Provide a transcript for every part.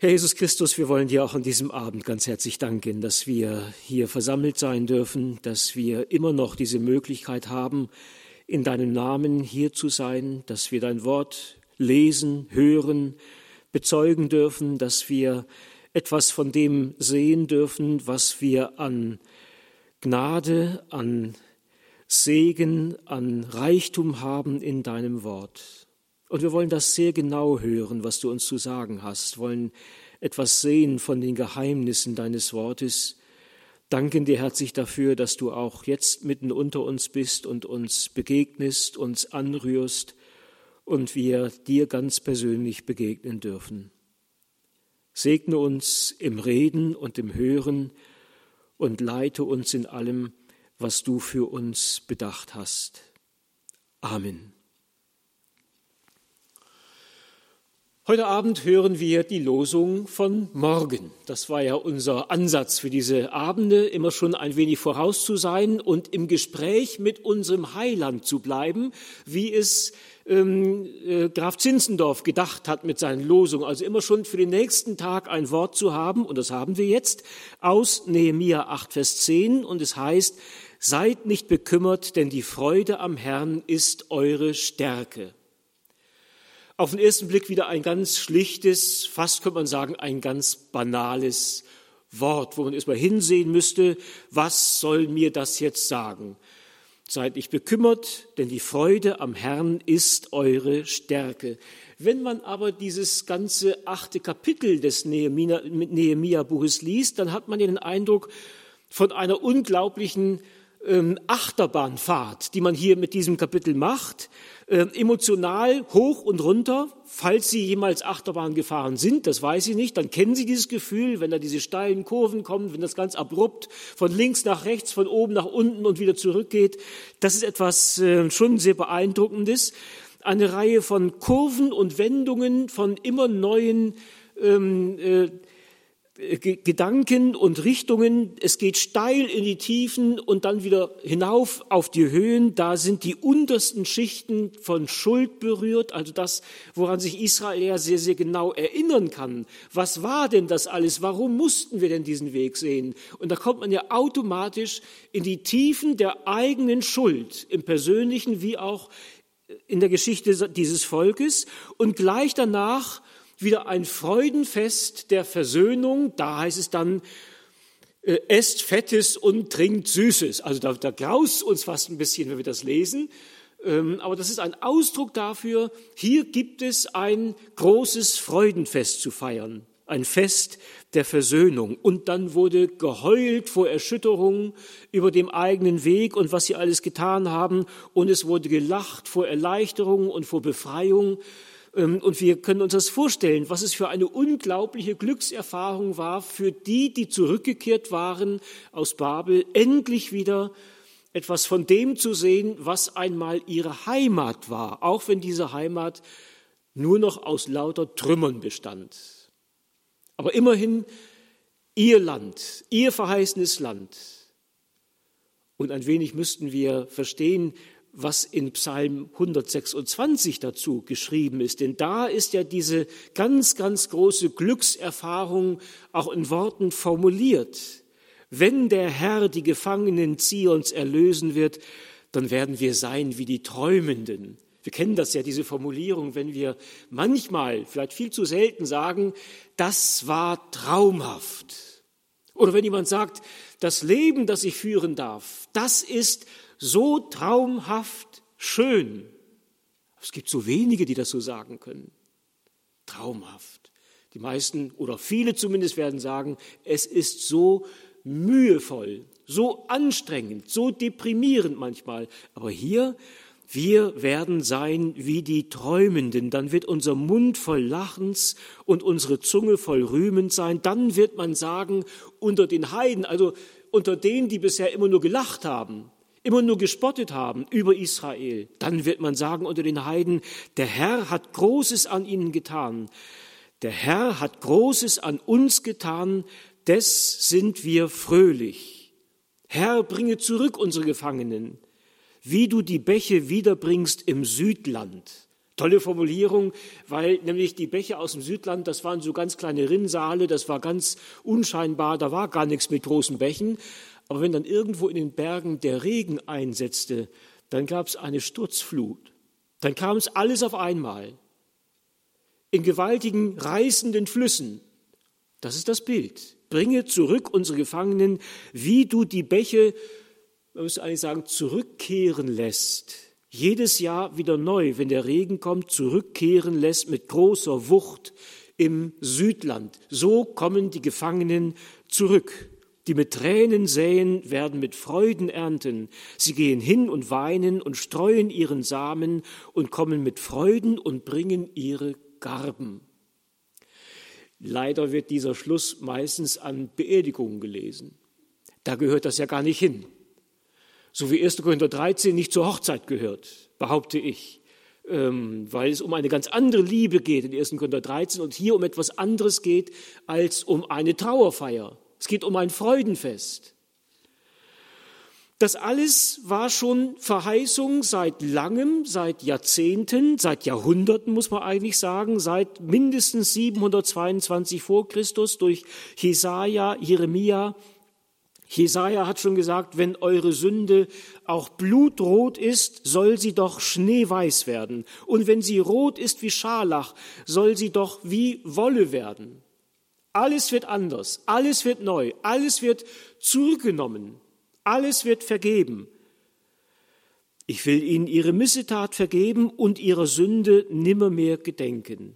Herr Jesus Christus, wir wollen dir auch an diesem Abend ganz herzlich danken, dass wir hier versammelt sein dürfen, dass wir immer noch diese Möglichkeit haben, in deinem Namen hier zu sein, dass wir dein Wort lesen, hören, bezeugen dürfen, dass wir etwas von dem sehen dürfen, was wir an Gnade, an Segen, an Reichtum haben in deinem Wort. Und wir wollen das sehr genau hören, was du uns zu sagen hast, wollen etwas sehen von den Geheimnissen deines Wortes. Danken dir herzlich dafür, dass du auch jetzt mitten unter uns bist und uns begegnest, uns anrührst und wir dir ganz persönlich begegnen dürfen. Segne uns im Reden und im Hören und leite uns in allem, was du für uns bedacht hast. Amen. Heute Abend hören wir die Losung von morgen. Das war ja unser Ansatz für diese Abende, immer schon ein wenig voraus zu sein und im Gespräch mit unserem Heiland zu bleiben, wie es Graf Zinzendorf gedacht hat mit seinen Losungen. Also immer schon für den nächsten Tag ein Wort zu haben, und das haben wir jetzt, aus Nehemia 8, Vers 10, und es heißt: Seid nicht bekümmert, denn die Freude am Herrn ist eure Stärke. Auf den ersten Blick wieder ein ganz schlichtes, fast könnte man sagen, ein ganz banales Wort, wo man erstmal hinsehen müsste, was soll mir das jetzt sagen? Seid nicht bekümmert, denn die Freude am Herrn ist eure Stärke. Wenn man aber dieses ganze 8. Kapitel des Nehemia-Buches liest, dann hat man den Eindruck von einer unglaublichen Achterbahnfahrt, die man hier mit diesem Kapitel macht, emotional hoch und runter. Falls Sie jemals Achterbahn gefahren sind, das weiß ich nicht, dann kennen Sie dieses Gefühl, wenn da diese steilen Kurven kommen, wenn das ganz abrupt von links nach rechts, von oben nach unten und wieder zurückgeht. Das ist etwas schon sehr Beeindruckendes. Eine Reihe von Kurven und Wendungen, von immer neuen Gedanken und Richtungen. Es geht steil in die Tiefen und dann wieder hinauf auf die Höhen. Da sind die untersten Schichten von Schuld berührt, also das, woran sich Israel ja sehr, sehr genau erinnern kann. Was war denn das alles? Warum mussten wir denn diesen Weg sehen? Und da kommt man ja automatisch in die Tiefen der eigenen Schuld, im Persönlichen wie auch in der Geschichte dieses Volkes. Und gleich danach wieder ein Freudenfest der Versöhnung. Da heißt es dann, esst Fettes und trinkt Süßes. Also da graust uns fast ein bisschen, wenn wir das lesen. Aber das ist ein Ausdruck dafür, hier gibt es ein großes Freudenfest zu feiern. Ein Fest der Versöhnung. Und dann wurde geheult vor Erschütterung über dem eigenen Weg und was sie alles getan haben. Und es wurde gelacht vor Erleichterung und vor Befreiung. Und wir können uns das vorstellen, was es für eine unglaubliche Glückserfahrung war für die, die zurückgekehrt waren aus Babel, endlich wieder etwas von dem zu sehen, was einmal ihre Heimat war, auch wenn diese Heimat nur noch aus lauter Trümmern bestand. Aber immerhin ihr Land, ihr verheißenes Land. Und ein wenig müssten wir verstehen, was in Psalm 126 dazu geschrieben ist. Denn da ist ja diese ganz, ganz große Glückserfahrung auch in Worten formuliert. Wenn der Herr die Gefangenen Zions erlösen wird, dann werden wir sein wie die Träumenden. Wir kennen das ja, diese Formulierung, wenn wir manchmal, vielleicht viel zu selten sagen, das war traumhaft. Oder wenn jemand sagt, das Leben, das ich führen darf, das ist so traumhaft schön. Es gibt so wenige, die das so sagen können. Traumhaft. Die meisten oder viele zumindest werden sagen, es ist so mühevoll, so anstrengend, so deprimierend manchmal. Aber hier, wir werden sein wie die Träumenden. Dann wird unser Mund voll Lachens und unsere Zunge voll Rühmens sein. Dann wird man sagen, unter den Heiden, also unter denen, die bisher immer nur gelacht haben, immer nur gespottet haben über Israel, dann wird man sagen unter den Heiden, der Herr hat Großes an ihnen getan. Der Herr hat Großes an uns getan, des sind wir fröhlich. Herr, bringe zurück unsere Gefangenen, wie du die Bäche wiederbringst im Südland. Tolle Formulierung, weil nämlich die Bäche aus dem Südland, das waren so ganz kleine Rinnsale, das war ganz unscheinbar, da war gar nichts mit großen Bächen. Aber wenn dann irgendwo in den Bergen der Regen einsetzte, dann gab es eine Sturzflut. Dann kam es alles auf einmal. In gewaltigen, reißenden Flüssen. Das ist das Bild. Bringe zurück unsere Gefangenen, wie du die Bäche, man müsste eigentlich sagen, zurückkehren lässt. Jedes Jahr wieder neu, wenn der Regen kommt, zurückkehren lässt mit großer Wucht im Südland. So kommen die Gefangenen zurück. Die mit Tränen säen, werden mit Freuden ernten. Sie gehen hin und weinen und streuen ihren Samen und kommen mit Freuden und bringen ihre Garben. Leider wird dieser Schluss meistens an Beerdigungen gelesen. Da gehört das ja gar nicht hin. So wie 1. Korinther 13 nicht zur Hochzeit gehört, behaupte ich, weil es um eine ganz andere Liebe geht in 1. Korinther 13 und hier um etwas anderes geht als um eine Trauerfeier. Es geht um ein Freudenfest. Das alles war schon Verheißung seit langem, seit Jahrzehnten, seit Jahrhunderten, muss man eigentlich sagen, seit mindestens 722 vor Christus durch Jesaja, Jeremia. Jesaja hat schon gesagt, wenn eure Sünde auch blutrot ist, soll sie doch schneeweiß werden. Und wenn sie rot ist wie Scharlach, soll sie doch wie Wolle werden. Alles wird anders, alles wird neu, alles wird zurückgenommen, alles wird vergeben. Ich will ihnen ihre Missetat vergeben und ihrer Sünde nimmermehr gedenken.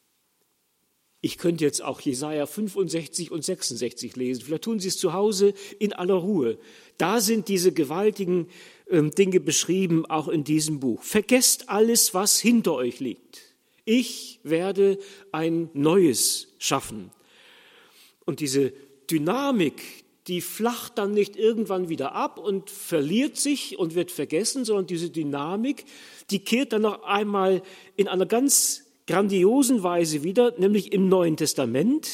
Ich könnte jetzt auch Jesaja 65 und 66 lesen. Vielleicht tun Sie es zu Hause in aller Ruhe. Da sind diese gewaltigen Dinge beschrieben, auch in diesem Buch. Vergesst alles, was hinter euch liegt. Ich werde ein Neues schaffen. Und diese Dynamik, die flacht dann nicht irgendwann wieder ab und verliert sich und wird vergessen, sondern diese Dynamik, die kehrt dann noch einmal in einer ganz grandiosen Weise wieder, nämlich im Neuen Testament.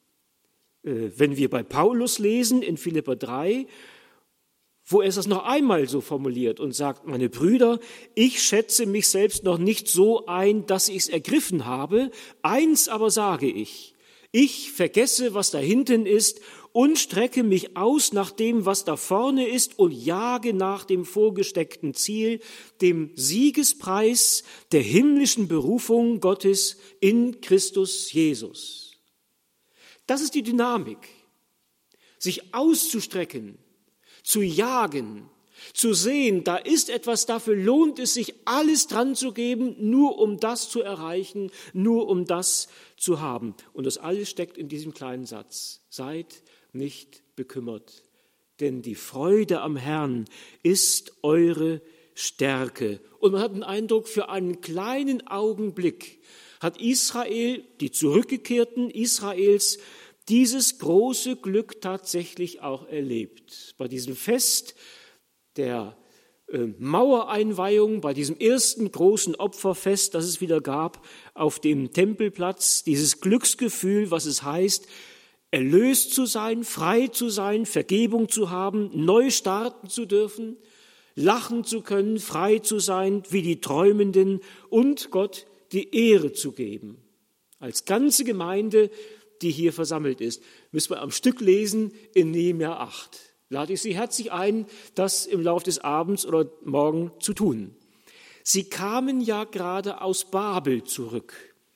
Wenn wir bei Paulus lesen in Philipper 3, wo er das noch einmal so formuliert und sagt, meine Brüder, ich schätze mich selbst noch nicht so ein, dass ich es ergriffen habe. Eins aber sage ich vergesse, was da hinten ist und strecke mich aus nach dem, was da vorne ist und jage nach dem vorgesteckten Ziel, dem Siegespreis der himmlischen Berufung Gottes in Christus Jesus. Das ist die Dynamik, sich auszustrecken, zu jagen, zu sehen, da ist etwas, dafür lohnt es sich, alles dran zu geben, nur um das zu erreichen, nur um das zu haben. Und das alles steckt in diesem kleinen Satz. Seid nicht bekümmert, denn die Freude am Herrn ist eure Stärke. Und man hat den Eindruck, für einen kleinen Augenblick hat Israel, die Zurückgekehrten Israels, dieses große Glück tatsächlich auch erlebt. Bei diesem Fest der Mauereinweihung, bei diesem ersten großen Opferfest, das es wieder gab auf dem Tempelplatz, dieses Glücksgefühl, was es heißt, erlöst zu sein, frei zu sein, Vergebung zu haben, neu starten zu dürfen, lachen zu können, frei zu sein wie die Träumenden und Gott die Ehre zu geben. Als ganze Gemeinde, die hier versammelt ist, müssen wir am Stück lesen in Nehemia 8. Lade ich Sie herzlich ein, das im Laufe des Abends oder morgen zu tun. Sie kamen ja gerade aus Babel zurück.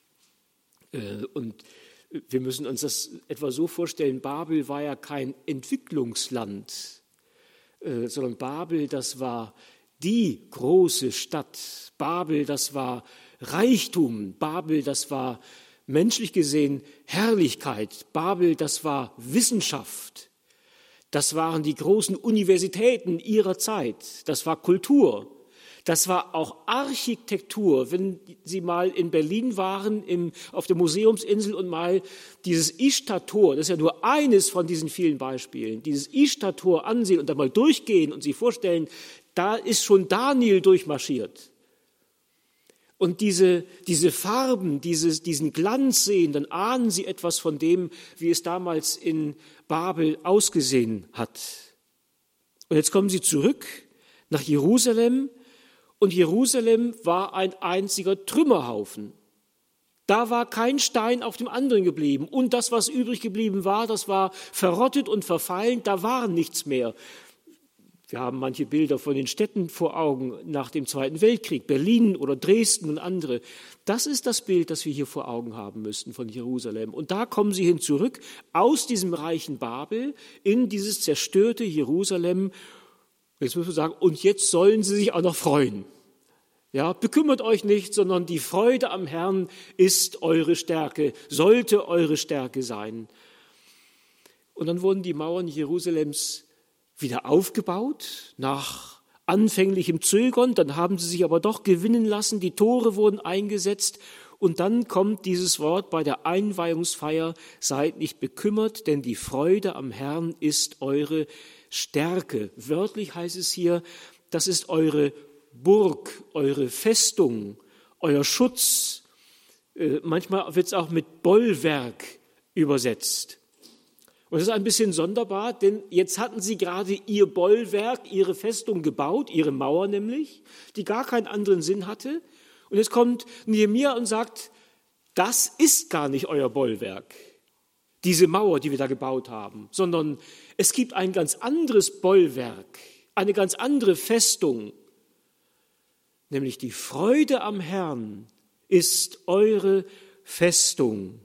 Und wir müssen uns das etwa so vorstellen, Babel war ja kein Entwicklungsland, sondern Babel, das war die große Stadt. Babel, das war Reichtum. Babel, das war menschlich gesehen Herrlichkeit. Babel, das war Wissenschaft. Das waren die großen Universitäten ihrer Zeit. Das war Kultur. Das war auch Architektur. Wenn Sie mal in Berlin waren, auf der Museumsinsel und mal dieses Ishtar-Tor, das ist ja nur eines von diesen vielen Beispielen, dieses Ishtar-Tor ansehen und da mal durchgehen und sich vorstellen, da ist schon Daniel durchmarschiert. Und diese Farben, diesen Glanz sehen, dann ahnen Sie etwas von dem, wie es damals in Babel ausgesehen hat. Und jetzt kommen Sie zurück nach Jerusalem Und Jerusalem war ein einziger Trümmerhaufen. Da war kein Stein auf dem anderen geblieben. Und das, was übrig geblieben war, das war verrottet und verfallen. Da war nichts mehr. Wir haben manche Bilder von den Städten vor Augen nach dem Zweiten Weltkrieg, Berlin oder Dresden und andere. Das ist das Bild, das wir hier vor Augen haben müssten von Jerusalem. Und da kommen sie hin zurück aus diesem reichen Babel in dieses zerstörte Jerusalem. Jetzt müssen wir sagen, und jetzt sollen sie sich auch noch freuen. Ja, bekümmert euch nicht, sondern die Freude am Herrn ist eure Stärke, sollte eure Stärke sein. Und dann wurden die Mauern Jerusalems wieder aufgebaut, nach anfänglichem Zögern, dann haben sie sich aber doch gewinnen lassen, die Tore wurden eingesetzt und dann kommt dieses Wort bei der Einweihungsfeier, seid nicht bekümmert, denn die Freude am Herrn ist eure Stärke. Wörtlich heißt es hier, das ist eure Burg, eure Festung, euer Schutz. Manchmal wird es auch mit Bollwerk übersetzt. Und das ist ein bisschen sonderbar, denn jetzt hatten sie gerade ihr Bollwerk, ihre Festung gebaut, ihre Mauer nämlich, die gar keinen anderen Sinn hatte. Und jetzt kommt Nehemia und sagt, das ist gar nicht euer Bollwerk, diese Mauer, die wir da gebaut haben, sondern es gibt ein ganz anderes Bollwerk, eine ganz andere Festung, nämlich die Freude am Herrn ist eure Festung.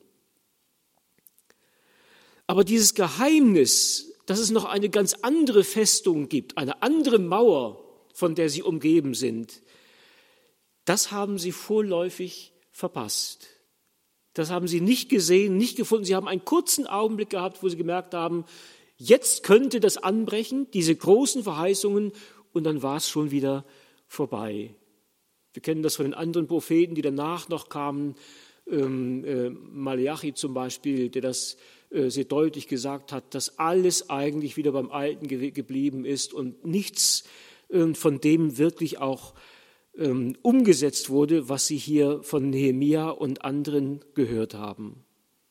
Aber dieses Geheimnis, dass es noch eine ganz andere Festung gibt, eine andere Mauer, von der sie umgeben sind, das haben sie vorläufig verpasst. Das haben sie nicht gesehen, nicht gefunden. Sie haben einen kurzen Augenblick gehabt, wo sie gemerkt haben, jetzt könnte das anbrechen, diese großen Verheißungen, und dann war es schon wieder vorbei. Wir kennen das von den anderen Propheten, die danach noch kamen, Maleachi zum Beispiel, der das sehr deutlich gesagt hat, dass alles eigentlich wieder beim Alten geblieben ist und nichts von dem wirklich auch umgesetzt wurde, was sie hier von Nehemia und anderen gehört haben.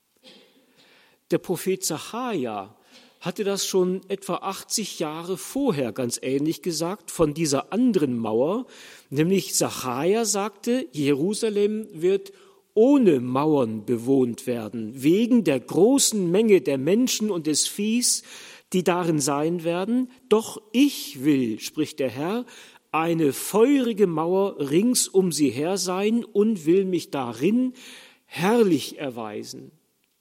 Der Prophet Sacharja hatte das schon etwa 80 Jahre vorher ganz ähnlich gesagt von dieser anderen Mauer, nämlich Sacharja sagte, Jerusalem wird ohne Mauern bewohnt werden, wegen der großen Menge der Menschen und des Viehs, die darin sein werden. Doch ich will, spricht der Herr, eine feurige Mauer rings um sie her sein und will mich darin herrlich erweisen.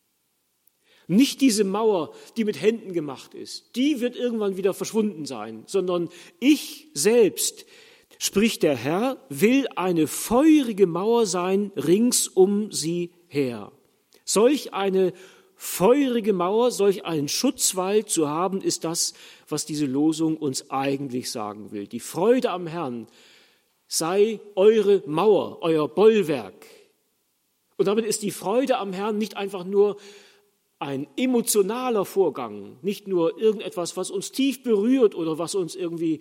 Nicht diese Mauer, die mit Händen gemacht ist, die wird irgendwann wieder verschwunden sein, sondern ich selbst, spricht der Herr, will eine feurige Mauer sein rings um sie her. Solch eine feurige Mauer, solch einen Schutzwall zu haben, ist das, was diese Losung uns eigentlich sagen will. Die Freude am Herrn sei eure Mauer, euer Bollwerk. Und damit ist die Freude am Herrn nicht einfach nur ein emotionaler Vorgang, nicht nur irgendetwas, was uns tief berührt oder was uns irgendwie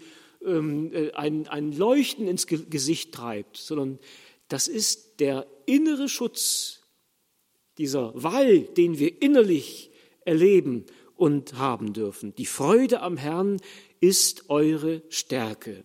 ein Leuchten ins Gesicht treibt, sondern das ist der innere Schutz, dieser Wall, den wir innerlich erleben und haben dürfen. Die Freude am Herrn ist eure Stärke,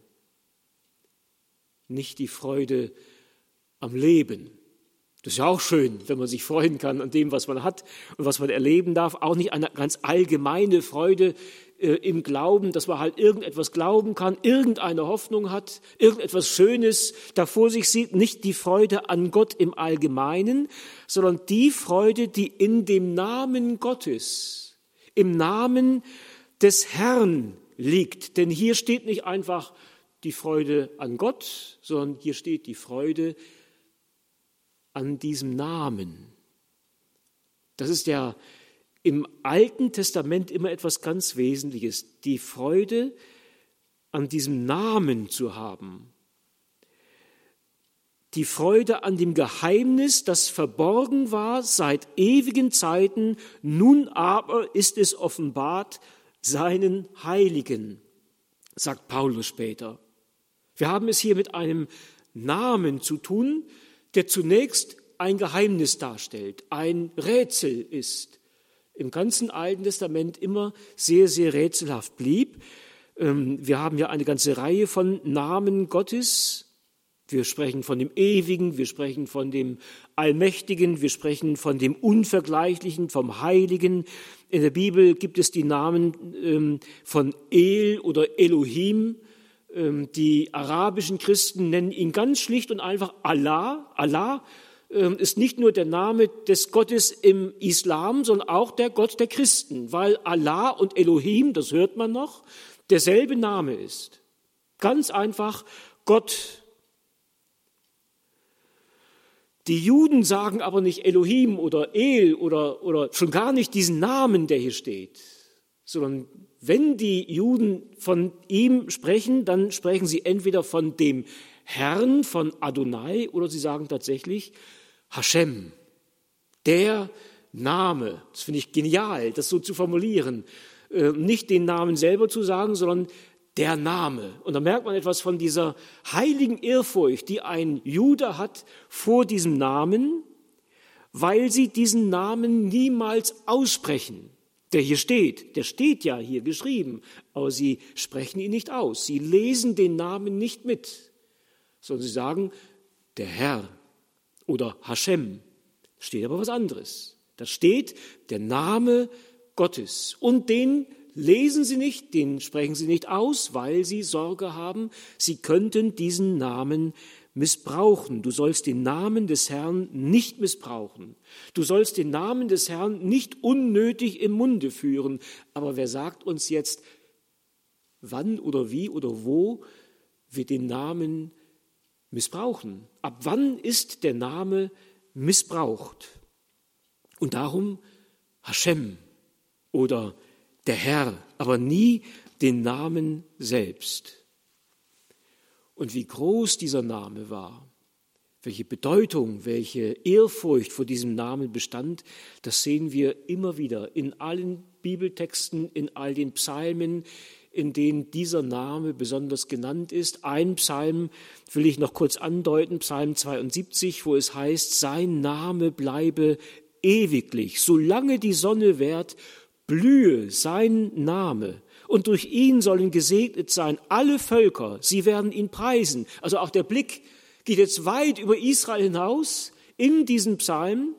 nicht die Freude am Leben. Das ist ja auch schön, wenn man sich freuen kann an dem, was man hat und was man erleben darf. Auch nicht eine ganz allgemeine Freude im Glauben, dass man halt irgendetwas glauben kann, irgendeine Hoffnung hat, irgendetwas Schönes da vor sich sieht. Nicht die Freude an Gott im Allgemeinen, sondern die Freude, die in dem Namen Gottes, im Namen des Herrn liegt. Denn hier steht nicht einfach die Freude an Gott, sondern hier steht die Freude an diesem Namen. Das ist ja im Alten Testament immer etwas ganz Wesentliches, die Freude an diesem Namen zu haben. Die Freude an dem Geheimnis, das verborgen war seit ewigen Zeiten, nun aber ist es offenbart seinen Heiligen, sagt Paulus später. Wir haben es hier mit einem Namen zu tun, der zunächst ein Geheimnis darstellt, ein Rätsel ist, im ganzen Alten Testament immer sehr, sehr rätselhaft blieb. Wir haben ja eine ganze Reihe von Namen Gottes, Wir sprechen von dem Ewigen, wir sprechen von dem Allmächtigen, wir sprechen von dem Unvergleichlichen, vom Heiligen. In der Bibel gibt es die Namen von El oder Elohim. Die arabischen Christen nennen ihn ganz schlicht und einfach Allah. Allah ist nicht nur der Name des Gottes im Islam, sondern auch der Gott der Christen, weil Allah und Elohim, das hört man noch, derselbe Name ist. Ganz einfach Gott. Die Juden sagen aber nicht Elohim oder El oder schon gar nicht diesen Namen, der hier steht, sondern wenn die Juden von ihm sprechen, dann sprechen sie entweder von dem Herrn, von Adonai, oder sie sagen tatsächlich Hashem, der Name. Das finde ich genial, das so zu formulieren. Nicht den Namen selber zu sagen, sondern der Name. Und da merkt man etwas von dieser heiligen Ehrfurcht, die ein Jude hat vor diesem Namen, weil sie diesen Namen niemals aussprechen. Der hier steht, der steht ja hier geschrieben, aber sie sprechen ihn nicht aus. Sie lesen den Namen nicht mit, sondern sie sagen, der Herr oder Hashem. Steht aber was anderes. Da steht der Name Gottes und den lesen sie nicht, den sprechen sie nicht aus, weil sie Sorge haben, sie könnten diesen Namen missbrauchen. Du sollst den Namen des Herrn nicht missbrauchen. Du sollst den Namen des Herrn nicht unnötig im Munde führen. Aber wer sagt uns jetzt, wann oder wie oder wo wir den Namen missbrauchen? Ab wann ist der Name missbraucht? Und darum Hashem oder der Herr, aber nie den Namen selbst. Und wie groß dieser Name war, welche Bedeutung, welche Ehrfurcht vor diesem Namen bestand, das sehen wir immer wieder in allen Bibeltexten, in all den Psalmen, in denen dieser Name besonders genannt ist. Ein Psalm will ich noch kurz andeuten, Psalm 72, wo es heißt, sein Name bleibe ewiglich, solange die Sonne währt, blühe sein Name und durch ihn sollen gesegnet sein alle Völker, sie werden ihn preisen. Also auch der Blick geht jetzt weit über Israel hinaus in diesen Psalm.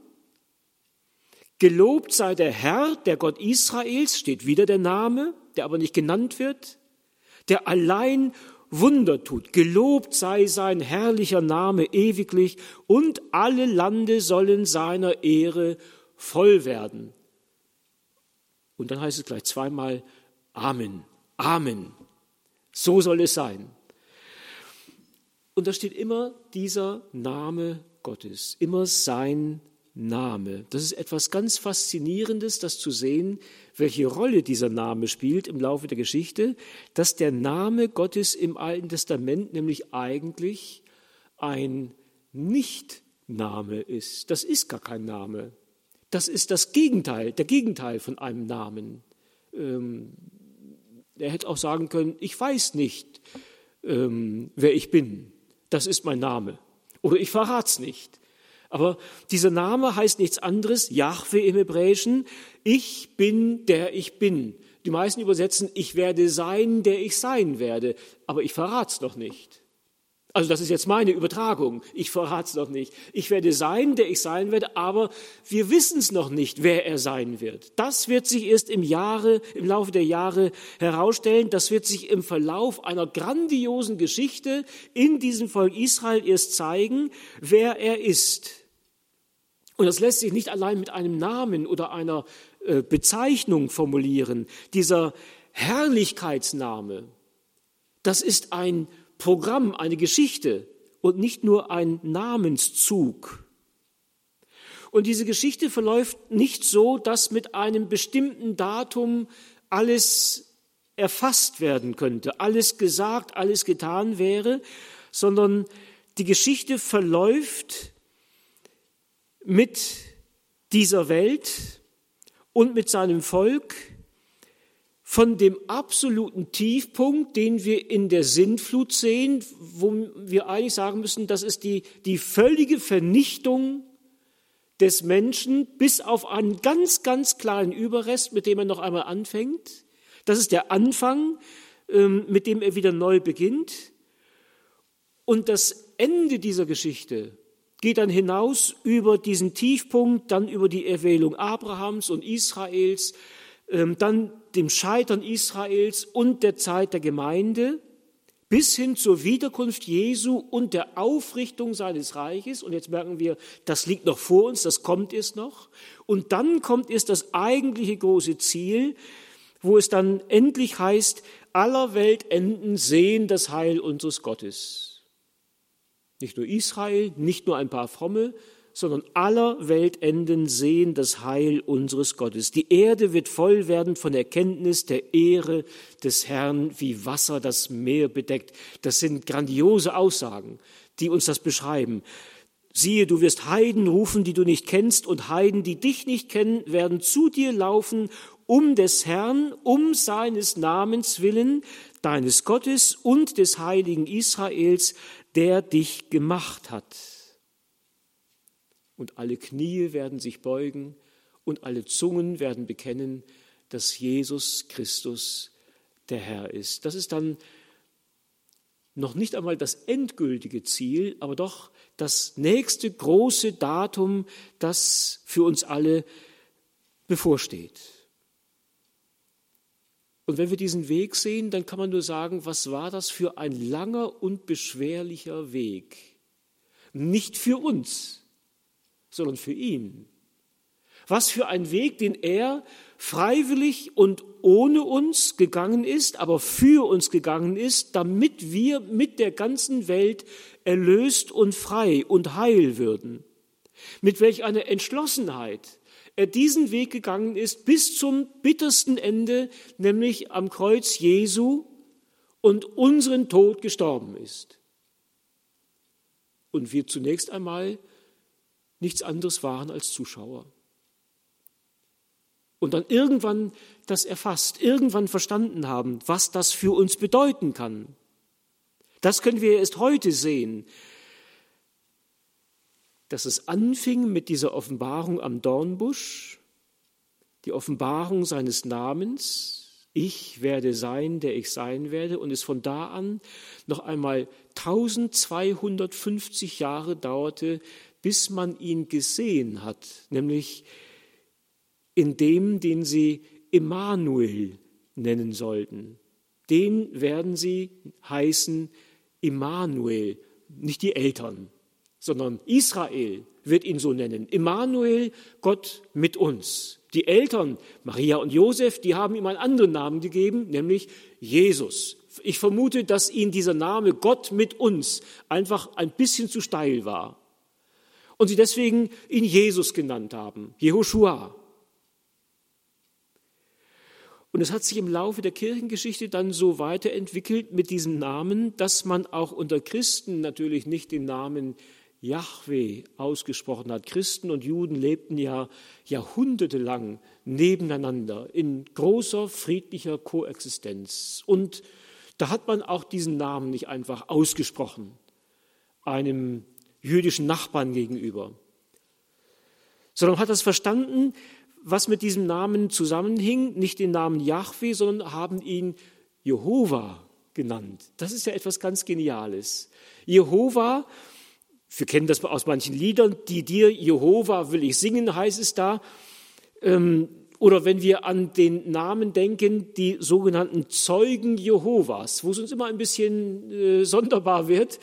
Gelobt sei der Herr, der Gott Israels, steht wieder der Name, der aber nicht genannt wird, der allein Wunder tut. Gelobt sei sein herrlicher Name ewiglich und alle Lande sollen seiner Ehre voll werden. Und dann heißt es gleich zweimal Amen, Amen. So soll es sein. Und da steht immer dieser Name Gottes, immer sein Name. Das ist etwas ganz Faszinierendes, das zu sehen, welche Rolle dieser Name spielt im Laufe der Geschichte, dass der Name Gottes im Alten Testament nämlich eigentlich ein Nicht-Name ist. Das ist gar kein Name. Das ist das Gegenteil, der Gegenteil von einem Namen. Er hätte auch sagen können, ich weiß nicht, wer ich bin. Das ist mein Name. Oder ich verrate es nicht. Aber dieser Name heißt nichts anderes, Jahwe im Hebräischen, ich bin, der ich bin. Die meisten übersetzen, ich werde sein, der ich sein werde. Aber ich verrate es noch nicht. Also das ist jetzt meine Übertragung. Ich verrate es noch nicht. Ich werde sein, der ich sein werde, aber wir wissen es noch nicht, wer er sein wird. Das wird sich erst im Laufe der Jahre herausstellen. Das wird sich im Verlauf einer grandiosen Geschichte in diesem Volk Israel erst zeigen, wer er ist. Und das lässt sich nicht allein mit einem Namen oder einer Bezeichnung formulieren. Dieser Herrlichkeitsname, das ist ein Programm, eine Geschichte und nicht nur ein Namenszug. Und diese Geschichte verläuft nicht so, dass mit einem bestimmten Datum alles erfasst werden könnte, alles gesagt, alles getan wäre, sondern die Geschichte verläuft mit dieser Welt und mit seinem Volk von dem absoluten Tiefpunkt, den wir in der Sintflut sehen, wo wir eigentlich sagen müssen, das ist die völlige Vernichtung des Menschen bis auf einen ganz, ganz kleinen Überrest, mit dem er noch einmal anfängt. Das ist der Anfang, mit dem er wieder neu beginnt. Und das Ende dieser Geschichte geht dann hinaus über diesen Tiefpunkt, dann über die Erwählung Abrahams und Israels, dann dem Scheitern Israels und der Zeit der Gemeinde, bis hin zur Wiederkunft Jesu und der Aufrichtung seines Reiches. Und jetzt merken wir, das liegt noch vor uns, das kommt erst noch. Und dann kommt erst das eigentliche große Ziel, wo es dann endlich heißt, aller Weltenden sehen das Heil unseres Gottes. Nicht nur Israel, nicht nur ein paar Fromme, sondern aller Weltenden sehen das Heil unseres Gottes. Die Erde wird voll werden von Erkenntnis der Ehre des Herrn, wie Wasser das Meer bedeckt. Das sind grandiose Aussagen, die uns das beschreiben. Siehe, du wirst Heiden rufen, die du nicht kennst, und Heiden, die dich nicht kennen, werden zu dir laufen, um des Herrn, um seines Namens willen, deines Gottes und des heiligen Israels, der dich gemacht hat. Und alle Knie werden sich beugen und alle Zungen werden bekennen, dass Jesus Christus der Herr ist. Das ist dann noch nicht einmal das endgültige Ziel, aber doch das nächste große Datum, das für uns alle bevorsteht. Und wenn wir diesen Weg sehen, dann kann man nur sagen, was war das für ein langer und beschwerlicher Weg? Nicht für uns, sondern für ihn. Was für ein Weg, den er freiwillig und ohne uns gegangen ist, aber für uns gegangen ist, damit wir mit der ganzen Welt erlöst und frei und heil würden. Mit welch einer Entschlossenheit er diesen Weg gegangen ist bis zum bittersten Ende, nämlich am Kreuz Jesu, und unseren Tod gestorben ist. Und wir zunächst einmal nichts anderes waren als Zuschauer. Und dann irgendwann das erfasst, irgendwann verstanden haben, was das für uns bedeuten kann. Das können wir erst heute sehen, dass es anfing mit dieser Offenbarung am Dornbusch, die Offenbarung seines Namens, ich werde sein, der ich sein werde, und es von da an noch einmal 1250 Jahre dauerte, bis man ihn gesehen hat, nämlich in dem, den sie Immanuel nennen sollten. Den werden sie heißen Immanuel, nicht die Eltern, sondern Israel wird ihn so nennen. Immanuel, Gott mit uns. Die Eltern, Maria und Josef, die haben ihm einen anderen Namen gegeben, nämlich Jesus. Ich vermute, dass ihnen dieser Name Gott mit uns einfach ein bisschen zu steil war. Und sie deswegen ihn Jesus genannt haben, Jehoschua. Und es hat sich im Laufe der Kirchengeschichte dann so weiterentwickelt mit diesem Namen, dass man auch unter Christen natürlich nicht den Namen Jahwe ausgesprochen hat. Christen und Juden lebten ja jahrhundertelang nebeneinander in großer friedlicher Koexistenz. Und da hat man auch diesen Namen nicht einfach ausgesprochen, einem jüdischen Nachbarn gegenüber, sondern hat das verstanden, was mit diesem Namen zusammenhing, nicht den Namen Jahwe, sondern haben ihn Jehova genannt. Das ist ja etwas ganz Geniales. Jehova, wir kennen das aus manchen Liedern, die dir Jehova will ich singen, heißt es da. Oder wenn wir an den Namen denken, die sogenannten Zeugen Jehovas, wo es uns immer ein bisschen sonderbar wird,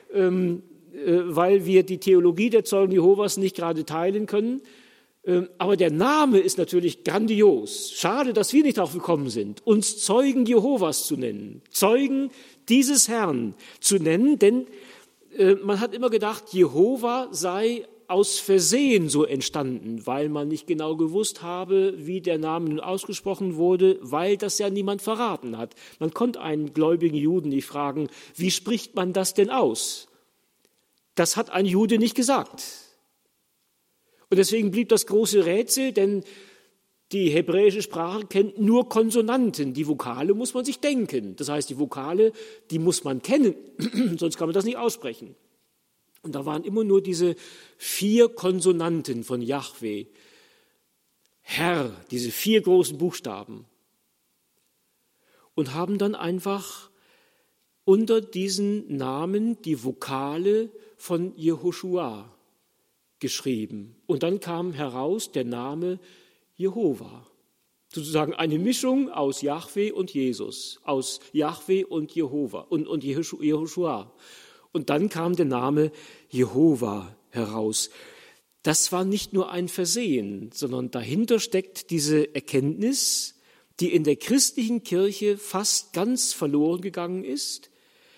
weil wir die Theologie der Zeugen Jehovas nicht gerade teilen können. Aber der Name ist natürlich grandios. Schade, dass wir nicht darauf gekommen sind, uns Zeugen Jehovas zu nennen, Zeugen dieses Herrn zu nennen, denn man hat immer gedacht, Jehova sei aus Versehen so entstanden, weil man nicht genau gewusst habe, wie der Name nun ausgesprochen wurde, weil das ja niemand verraten hat. Man konnte einen gläubigen Juden nicht fragen, wie spricht man das denn aus? Das hat ein Jude nicht gesagt. Und deswegen blieb das große Rätsel, denn die hebräische Sprache kennt nur Konsonanten. Die Vokale muss man sich denken. Das heißt, die Vokale, die muss man kennen, sonst kann man das nicht aussprechen. Und da waren immer nur diese 4 Konsonanten von Jahwe. Herr, diese 4 großen Buchstaben. Und haben dann einfach unter diesen Namen die Vokale von Jehoschua geschrieben. Und dann kam heraus der Name Jehova. Sozusagen eine Mischung aus Jahwe und Jesus, aus Jahwe und Jehova und Jehoschua. Und dann kam der Name Jehova heraus. Das war nicht nur ein Versehen, sondern dahinter steckt diese Erkenntnis, die in der christlichen Kirche fast ganz verloren gegangen ist,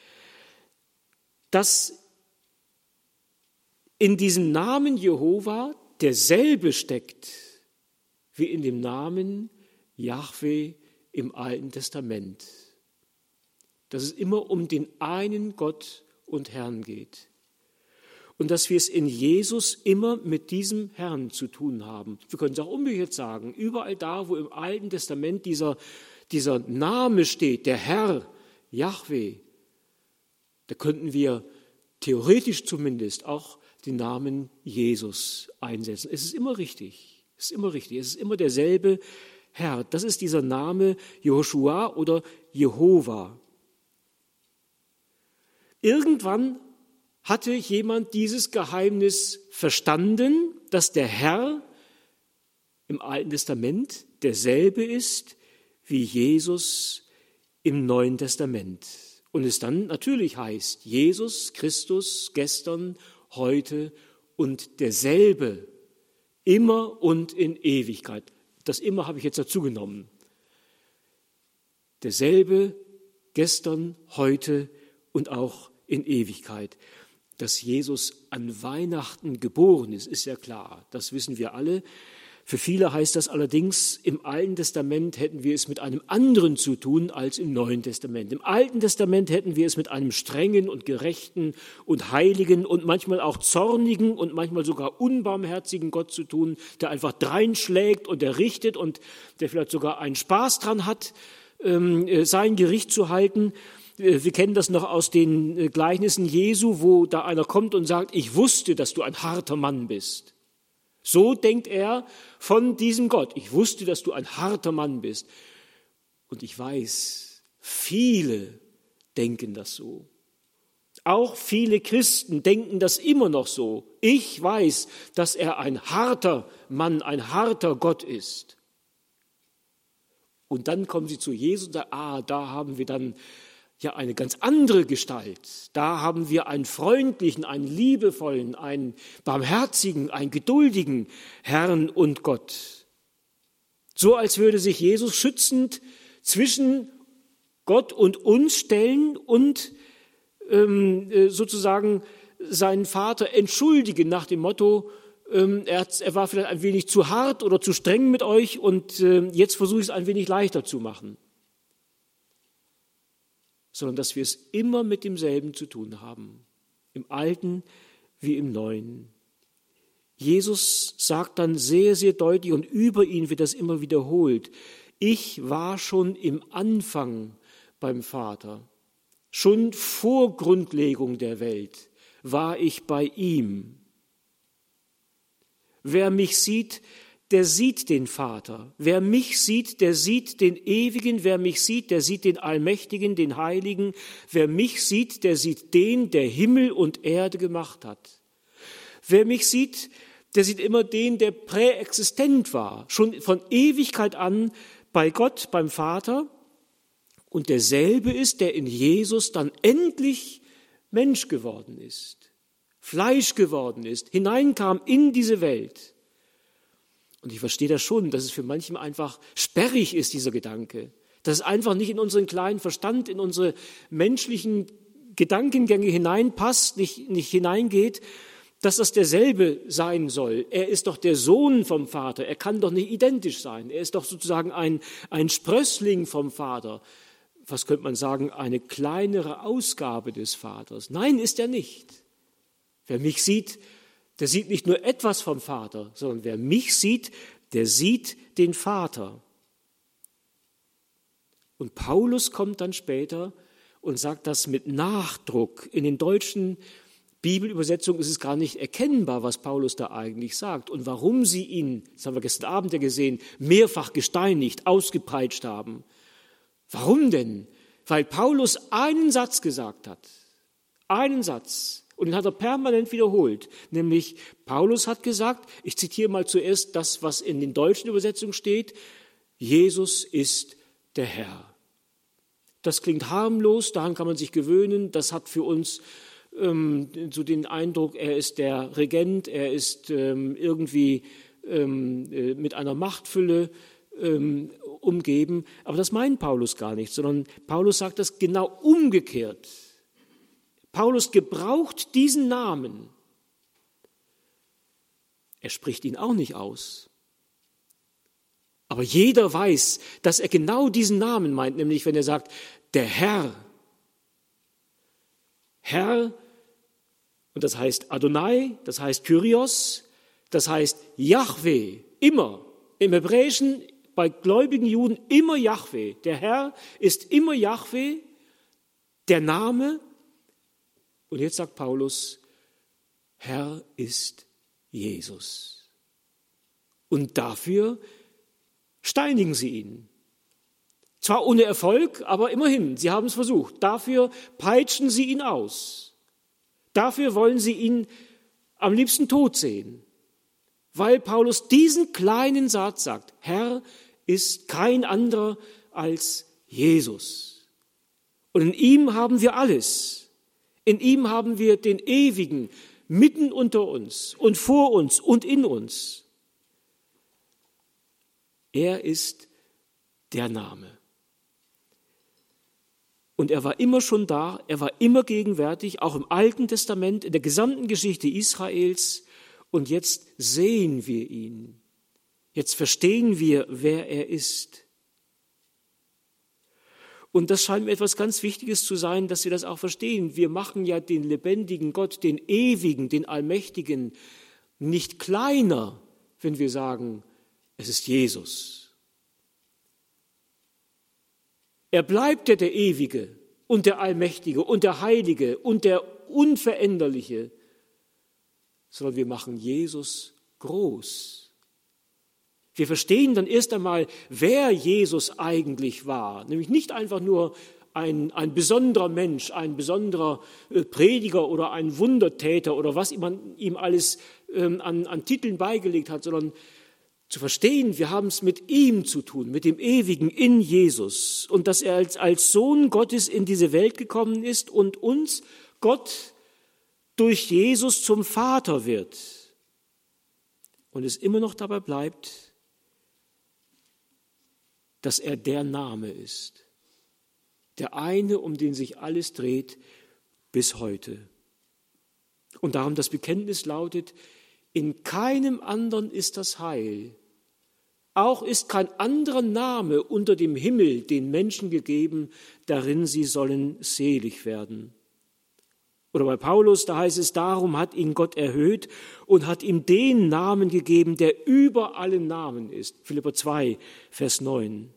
dass in diesem Namen Jehova derselbe steckt wie in dem Namen Jahwe im Alten Testament. Dass es immer um den einen Gott und Herrn geht. Und dass wir es in Jesus immer mit diesem Herrn zu tun haben. Wir können es auch umgekehrt sagen, überall da, wo im Alten Testament dieser Name steht, der Herr, Jahwe, da könnten wir theoretisch zumindest auch den Namen Jesus einsetzen. Es ist immer richtig, es ist immer derselbe Herr. Das ist dieser Name Jehoschua oder Jehova. Irgendwann hatte jemand dieses Geheimnis verstanden, dass der Herr im Alten Testament derselbe ist wie Jesus im Neuen Testament. Und es dann natürlich heißt, Jesus Christus gestern, heute und derselbe, immer und in Ewigkeit. Das immer habe ich jetzt dazu genommen. Derselbe gestern, heute und auch in Ewigkeit. Dass Jesus an Weihnachten geboren ist ja klar, das wissen wir alle. Für viele heißt das allerdings, im Alten Testament hätten wir es mit einem anderen zu tun als im Neuen Testament. Im Alten Testament hätten wir es mit einem strengen und gerechten und heiligen und manchmal auch zornigen und manchmal sogar unbarmherzigen Gott zu tun, der einfach dreinschlägt und der richtet und der vielleicht sogar einen Spaß dran hat, sein Gericht zu halten. Wir kennen das noch aus den Gleichnissen Jesu, wo da einer kommt und sagt, ich wusste, dass du ein harter Mann bist. So denkt er von diesem Gott. Ich wusste, dass du ein harter Mann bist. Und ich weiß, viele denken das so. Auch viele Christen denken das immer noch so. Ich weiß, dass er ein harter Mann, ein harter Gott ist. Und dann kommen sie zu Jesus und sagen, da haben wir dann ja eine ganz andere Gestalt. Da haben wir einen freundlichen, einen liebevollen, einen barmherzigen, einen geduldigen Herrn und Gott. So als würde sich Jesus schützend zwischen Gott und uns stellen und sozusagen seinen Vater entschuldigen nach dem Motto, er war vielleicht ein wenig zu hart oder zu streng mit euch und jetzt versuche ich es ein wenig leichter zu machen. Sondern dass wir es immer mit demselben zu tun haben, im Alten wie im Neuen. Jesus sagt dann sehr, sehr deutlich und über ihn wird das immer wiederholt, ich war schon im Anfang beim Vater, schon vor Grundlegung der Welt war ich bei ihm. Wer mich sieht, der sieht den Vater. Wer mich sieht, der sieht den Ewigen. Wer mich sieht, der sieht den Allmächtigen, den Heiligen. Wer mich sieht, der sieht den, der Himmel und Erde gemacht hat. Wer mich sieht, der sieht immer den, der präexistent war, schon von Ewigkeit an bei Gott, beim Vater. Und derselbe ist, der in Jesus dann endlich Mensch geworden ist, Fleisch geworden ist, hineinkam in diese Welt. Und ich verstehe das schon, dass es für manchen einfach sperrig ist, dieser Gedanke. Dass es einfach nicht in unseren kleinen Verstand, in unsere menschlichen Gedankengänge hineinpasst, nicht hineingeht, dass das derselbe sein soll. Er ist doch der Sohn vom Vater, er kann doch nicht identisch sein. Er ist doch sozusagen ein Sprössling vom Vater. Was könnte man sagen, eine kleinere Ausgabe des Vaters. Nein, ist er nicht. Wer mich sieht, der sieht nicht nur etwas vom Vater, sondern wer mich sieht, der sieht den Vater. Und Paulus kommt dann später und sagt das mit Nachdruck. In den deutschen Bibelübersetzungen ist es gar nicht erkennbar, was Paulus da eigentlich sagt und warum sie ihn, das haben wir gestern Abend ja gesehen, mehrfach gesteinigt, ausgepeitscht haben. Warum denn? weil Paulus einen Satz gesagt hat. Einen Satz. Und den hat er permanent wiederholt. Nämlich, Paulus hat gesagt, ich zitiere mal zuerst das, was in den deutschen Übersetzungen steht, Jesus ist der Herr. Das klingt harmlos, daran kann man sich gewöhnen. Das hat für uns so den Eindruck, er ist der Regent, er ist irgendwie mit einer Machtfülle umgeben. Aber das meint Paulus gar nicht, sondern Paulus sagt das genau umgekehrt. Paulus gebraucht diesen Namen. Er spricht ihn auch nicht aus. Aber jeder weiß, dass er genau diesen Namen meint, nämlich wenn er sagt, der Herr. Herr, und das heißt Adonai, das heißt Kyrios, das heißt Jahwe, immer. Im Hebräischen, bei gläubigen Juden, immer Jahwe. Der Herr ist immer Jahwe, der Name. Und jetzt sagt Paulus, Herr ist Jesus. Und dafür steinigen sie ihn. Zwar ohne Erfolg, aber immerhin, sie haben es versucht. Dafür peitschen sie ihn aus. Dafür wollen sie ihn am liebsten tot sehen. Weil Paulus diesen kleinen Satz sagt, Herr ist kein anderer als Jesus. Und in ihm haben wir alles. In ihm haben wir den Ewigen mitten unter uns und vor uns und in uns. Er ist der Name. Und er war immer schon da, er war immer gegenwärtig, auch im Alten Testament, in der gesamten Geschichte Israels. Und jetzt sehen wir ihn. Jetzt verstehen wir, wer er ist. Und das scheint mir etwas ganz Wichtiges zu sein, dass wir das auch verstehen. Wir machen ja den lebendigen Gott, den Ewigen, den Allmächtigen nicht kleiner, wenn wir sagen, es ist Jesus. Er bleibt ja der Ewige und der Allmächtige und der Heilige und der Unveränderliche, sondern wir machen Jesus groß. Wir verstehen dann erst einmal, wer Jesus eigentlich war, nämlich nicht einfach nur ein besonderer Mensch, ein besonderer Prediger oder ein Wundertäter oder was man ihm alles an Titeln beigelegt hat, sondern zu verstehen, wir haben es mit ihm zu tun, mit dem Ewigen in Jesus und dass er als Sohn Gottes in diese Welt gekommen ist und uns Gott durch Jesus zum Vater wird und es immer noch dabei bleibt, dass er der Name ist, der eine, um den sich alles dreht bis heute. Und darum das Bekenntnis lautet, in keinem anderen ist das Heil. Auch ist kein anderer Name unter dem Himmel den Menschen gegeben, darin sie sollen selig werden. Oder bei Paulus, da heißt es, darum hat ihn Gott erhöht und hat ihm den Namen gegeben, der über allen Namen ist. Philipper 2, Vers 9.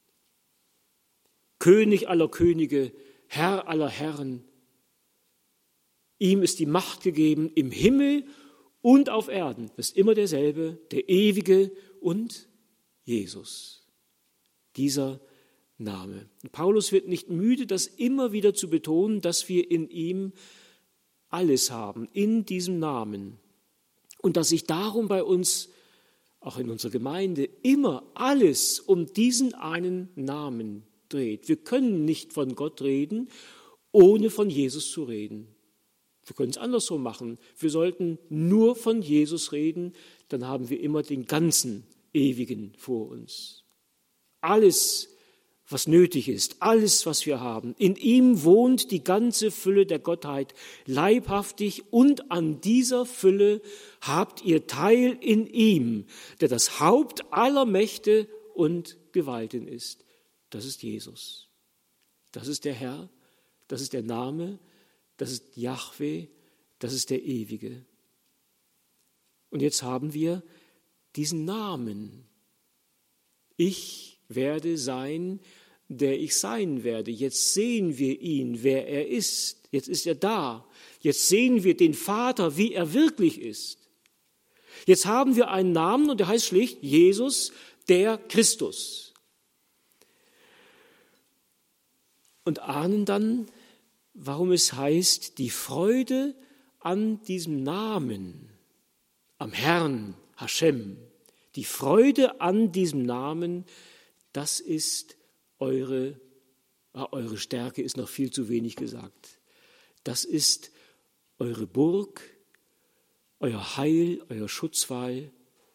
König aller Könige, Herr aller Herren. Ihm ist die Macht gegeben im Himmel und auf Erden. Das ist immer derselbe, der Ewige und Jesus. Dieser Name. Und Paulus wird nicht müde, das immer wieder zu betonen, dass wir in ihm alles haben, in diesem Namen. Und dass sich darum bei uns, auch in unserer Gemeinde, immer alles um diesen einen Namen dreht. Wir können nicht von Gott reden, ohne von Jesus zu reden. Wir können es andersrum machen. Wir sollten nur von Jesus reden, dann haben wir immer den ganzen Ewigen vor uns. Alles, was nötig ist, alles, was wir haben. In ihm wohnt die ganze Fülle der Gottheit leibhaftig und an dieser Fülle habt ihr Teil in ihm, der das Haupt aller Mächte und Gewalten ist. Das ist Jesus. Das ist der Herr, das ist der Name, das ist Jahwe, das ist der Ewige. Und jetzt haben wir diesen Namen. Ich werde sein, der ich sein werde. Jetzt sehen wir ihn, wer er ist. Jetzt ist er da. Jetzt sehen wir den Vater, wie er wirklich ist. Jetzt haben wir einen Namen und der heißt schlicht Jesus, der Christus. und ahnen dann, warum es heißt, die Freude an diesem Namen, am Herrn, Hashem, die Freude an diesem Namen, das ist eure Stärke, ist noch viel zu wenig gesagt. Das ist eure Burg, euer Heil, euer Schutzwall,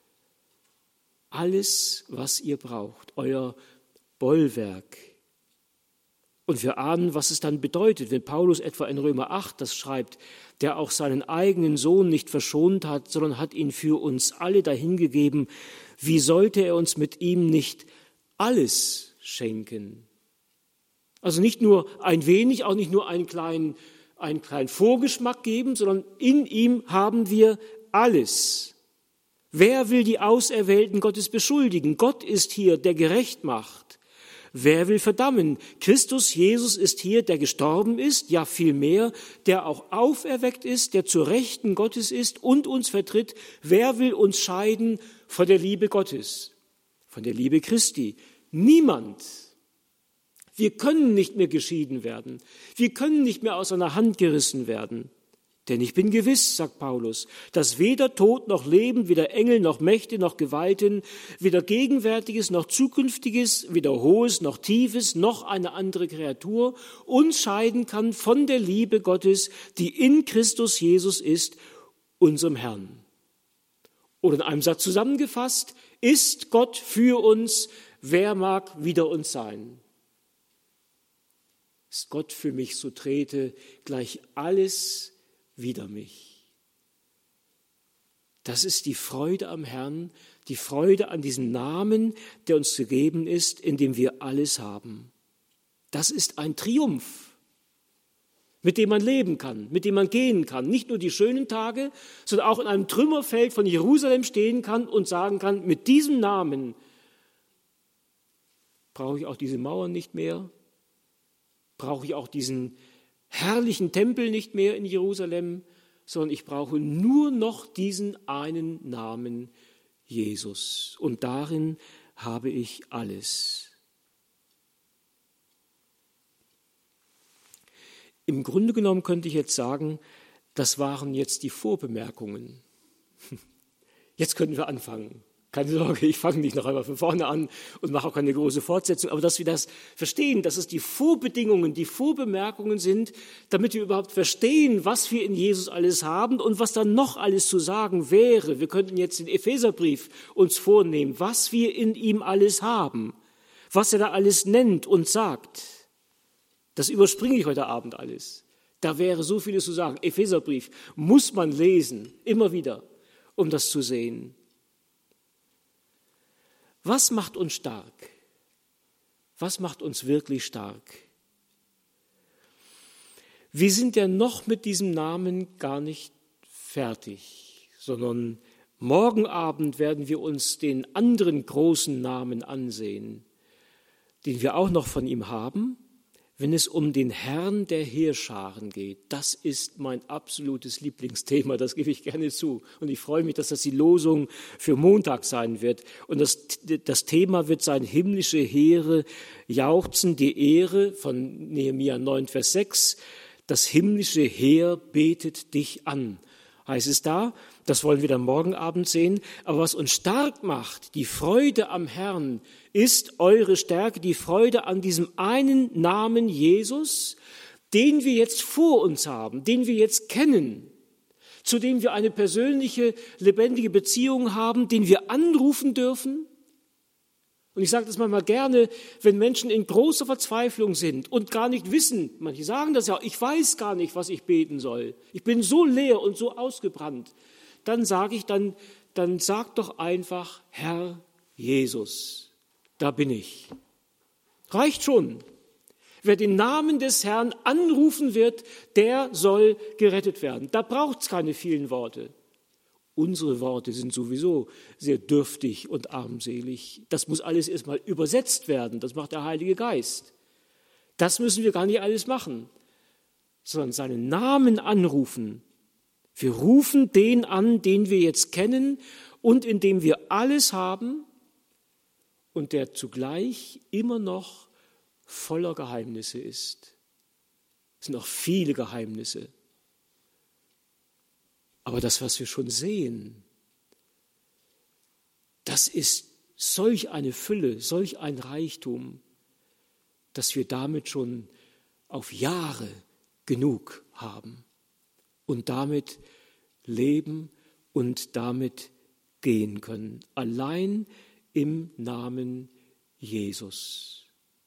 alles, was ihr braucht, euer Bollwerk. Und wir ahnen, was es dann bedeutet, wenn Paulus etwa in Römer 8 das schreibt, der auch seinen eigenen Sohn nicht verschont hat, sondern hat ihn für uns alle dahingegeben. Wie sollte er uns mit ihm nicht alles schenken? Also nicht nur ein wenig, auch nicht nur einen kleinen Vorgeschmack geben, sondern in ihm haben wir alles. Wer will die Auserwählten Gottes beschuldigen? Gott ist hier, der gerecht macht. Wer will verdammen? Christus Jesus ist hier, der gestorben ist, ja vielmehr, der auch auferweckt ist, der zur Rechten Gottes ist und uns vertritt. Wer will uns scheiden von der Liebe Gottes, von der Liebe Christi? Niemand. Wir können nicht mehr geschieden werden. Wir können nicht mehr aus einer Hand gerissen werden. Denn ich bin gewiss, sagt Paulus, dass weder Tod noch Leben, weder Engel noch Mächte noch Gewalten, weder Gegenwärtiges noch Zukünftiges, weder Hohes noch Tiefes noch eine andere Kreatur uns scheiden kann von der Liebe Gottes, die in Christus Jesus ist, unserem Herrn. Oder in einem Satz zusammengefasst, ist Gott für uns, wer mag wider uns sein? Ist Gott für mich, so trete gleich alles wider mich. Das ist die Freude am Herrn, die Freude an diesem Namen, der uns gegeben ist, in dem wir alles haben. Das ist ein Triumph, mit dem man leben kann, mit dem man gehen kann. Nicht nur die schönen Tage, sondern auch in einem Trümmerfeld von Jerusalem stehen kann und sagen kann, mit diesem Namen brauche ich auch diese Mauern nicht mehr, brauche ich auch diesen herrlichen Tempel nicht mehr in Jerusalem, sondern ich brauche nur noch diesen einen Namen Jesus. Und darin habe ich alles. Im Grunde genommen könnte ich jetzt sagen, das waren jetzt die Vorbemerkungen. Jetzt können wir anfangen. Keine Sorge, ich fange nicht noch einmal von vorne an und mache auch keine große Fortsetzung, aber dass wir das verstehen, dass es die Vorbedingungen, die Vorbemerkungen sind, damit wir überhaupt verstehen, was wir in Jesus alles haben und was dann noch alles zu sagen wäre. Wir könnten jetzt den Epheserbrief uns vornehmen, was wir in ihm alles haben, was er da alles nennt und sagt. Das überspringe ich heute Abend alles. Da wäre so vieles zu sagen. Epheserbrief muss man lesen, immer wieder, um das zu sehen. Was macht uns stark? Was macht uns wirklich stark? Wir sind ja noch mit diesem Namen gar nicht fertig, sondern morgen Abend werden wir uns den anderen großen Namen ansehen, den wir auch noch von ihm haben, wenn es um den Herrn der Heerscharen geht. Das ist mein absolutes Lieblingsthema, das gebe ich gerne zu. Und ich freue mich, dass das die Losung für Montag sein wird. Und das Thema wird sein, himmlische Heere jauchzen die Ehre von Nehemia 9, Vers 6. Das himmlische Heer betet dich an, heißt es da. Das wollen wir dann morgen Abend sehen. Aber was uns stark macht, die Freude am Herrn, ist eure Stärke, die Freude an diesem einen Namen Jesus, den wir jetzt vor uns haben, den wir jetzt kennen, zu dem wir eine persönliche, lebendige Beziehung haben, den wir anrufen dürfen. Und ich sage das manchmal gerne, wenn Menschen in großer Verzweiflung sind und gar nicht wissen, manche sagen das ja, ich weiß gar nicht, was ich beten soll. Ich bin so leer und so ausgebrannt. Dann sage ich, dann sag doch einfach, Herr Jesus, da bin ich. Reicht schon. Wer den Namen des Herrn anrufen wird, der soll gerettet werden. Da braucht es keine vielen Worte. Unsere Worte sind sowieso sehr dürftig und armselig. Das muss alles erstmal übersetzt werden. Das macht der Heilige Geist. Das müssen wir gar nicht alles machen, sondern seinen Namen anrufen. Wir rufen den an, den wir jetzt kennen und in dem wir alles haben und der zugleich immer noch voller Geheimnisse ist. Es sind auch viele Geheimnisse. Aber das, was wir schon sehen, das ist solch eine Fülle, solch ein Reichtum, dass wir damit schon auf Jahre genug haben und damit leben und damit gehen können. Allein im Namen Jesus.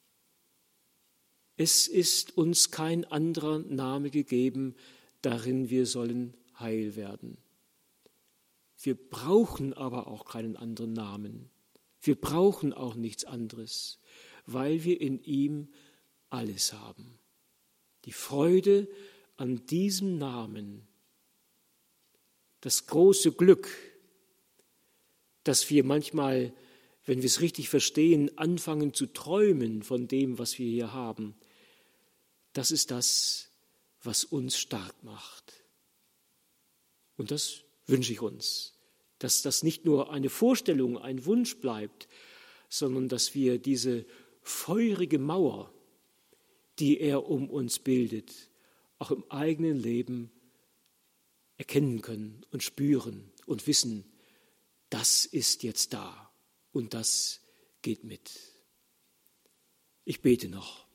Es ist uns kein anderer Name gegeben, darin wir sollen heil werden. Wir brauchen aber auch keinen anderen Namen. Wir brauchen auch nichts anderes, weil wir in ihm alles haben. Die Freude an diesem Namen, das große Glück, dass wir manchmal, wenn wir es richtig verstehen, anfangen zu träumen von dem, was wir hier haben, das ist das, was uns stark macht. Und das wünsche ich uns, dass das nicht nur eine Vorstellung, ein Wunsch bleibt, sondern dass wir diese feurige Mauer, die er um uns bildet, auch im eigenen Leben erkennen können und spüren und wissen, das ist jetzt da und das geht mit. Ich bete noch.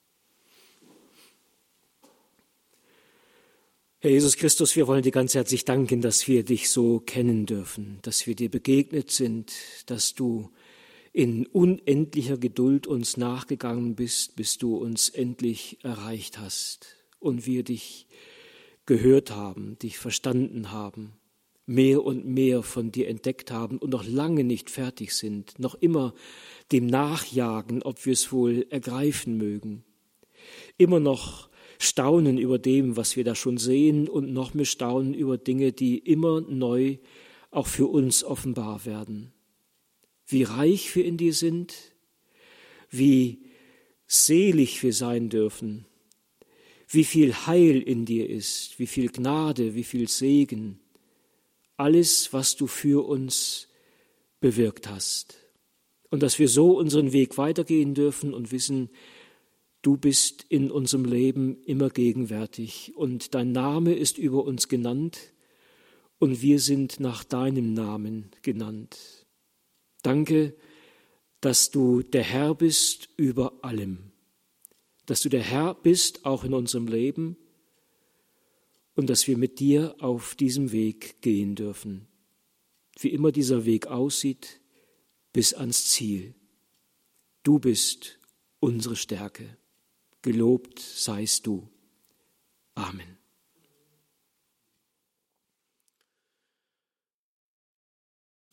Herr Jesus Christus, wir wollen dir ganz herzlich danken, dass wir dich so kennen dürfen, dass wir dir begegnet sind, dass du in unendlicher Geduld uns nachgegangen bist, bis du uns endlich erreicht hast und wir dich gehört haben, dich verstanden haben, mehr und mehr von dir entdeckt haben und noch lange nicht fertig sind, noch immer dem nachjagen, ob wir es wohl ergreifen mögen, immer noch staunen über dem, was wir da schon sehen und noch mehr staunen über Dinge, die immer neu auch für uns offenbar werden. Wie reich wir in dir sind, wie selig wir sein dürfen, wie viel Heil in dir ist, wie viel Gnade, wie viel Segen, alles, was du für uns bewirkt hast. Und dass wir so unseren Weg weitergehen dürfen und wissen, du bist in unserem Leben immer gegenwärtig und dein Name ist über uns genannt und wir sind nach deinem Namen genannt. Danke, dass du der Herr bist über allem, dass du der Herr bist auch in unserem Leben und dass wir mit dir auf diesem Weg gehen dürfen, wie immer dieser Weg aussieht, bis ans Ziel. Du bist unsere Stärke. Gelobt seist du. Amen.